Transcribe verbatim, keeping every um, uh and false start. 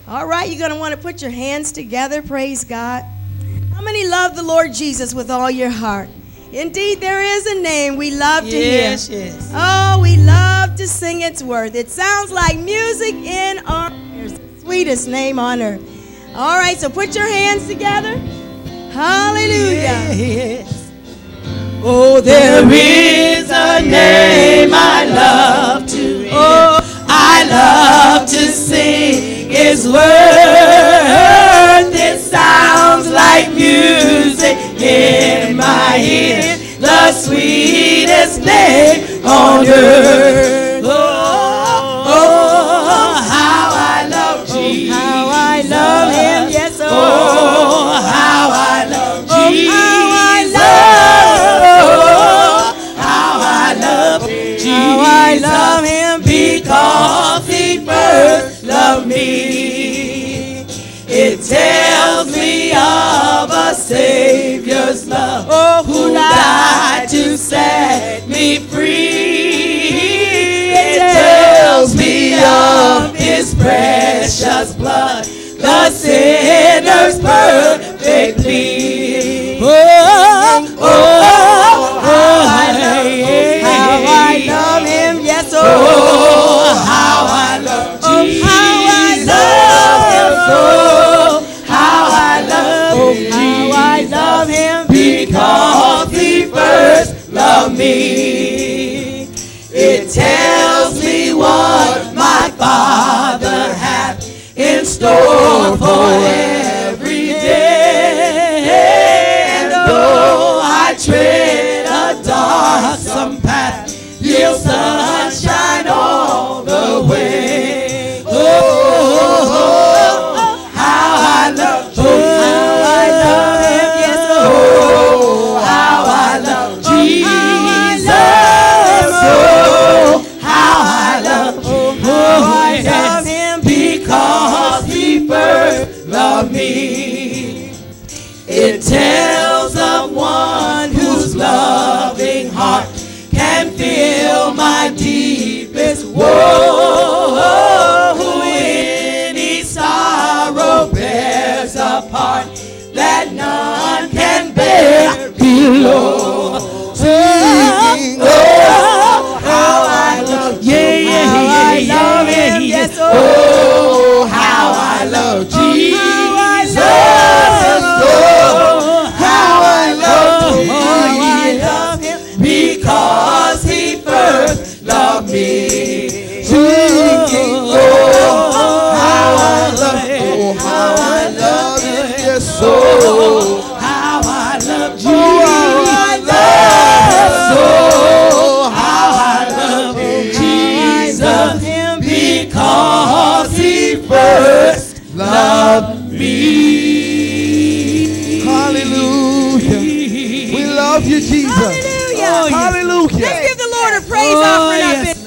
All right, you're going to want to put your hands together. Praise God. How many love the Lord Jesus with all your heart? Indeed, there is a name we love to yes, hear. Yes, yes. Oh, we love to sing its worth. It sounds like music in our ears. The sweetest name on earth. All right, so put your hands together. Hallelujah. Yes. Oh, there is a name I love to hear. Oh, I love to sing His word. It sounds like music in my ear. The sweetest name on earth. Oh, oh, how I love Jesus. Oh, how I love Him. Yes, oh, oh how I love Jesus. Oh, how I love Jesus. How I love Him because He first loved me. It tells me of a Savior's love, oh, who died to set me free. It tells me of His precious blood, the sinner's perfect plea. Oh, oh, oh, how I love Him. How I love Him. Yes, oh, oh how I love Jesus. Oh, how I love Him. Oh, how I love oh, Him. how I love Him because He first loved me. It tells me what my Father hath in store for every day. And though I tread a darksome path, He'll sunshine all the way. Oh, oh, oh, how I love Jesus. How I love Him. Yes, oh, how I love Jesus. Oh, how I love oh, how I love Him because He first loved me. It tells of one whose loving heart can feel my deepest woe, who any sorrow bears a part that none can bear below. Singing, oh, how I love you. Yeah, yeah, how yeah, I love yeah, Him. yeah. Yes, Oh, how I love Jesus. how I Oh, love how I love Him. How I Jesus. love Him Because He first loved me. Singing, oh, how I love Him. Oh, how I love Him. Yes, Oh, how I love Jesus. Oh, how I love Oh, how I love Jesus. Him Because He first loved me. hallelujah. We love you, Jesus. Hallelujah. Hallelujah. Let's give the Lord a praise Oh, offering up yes. in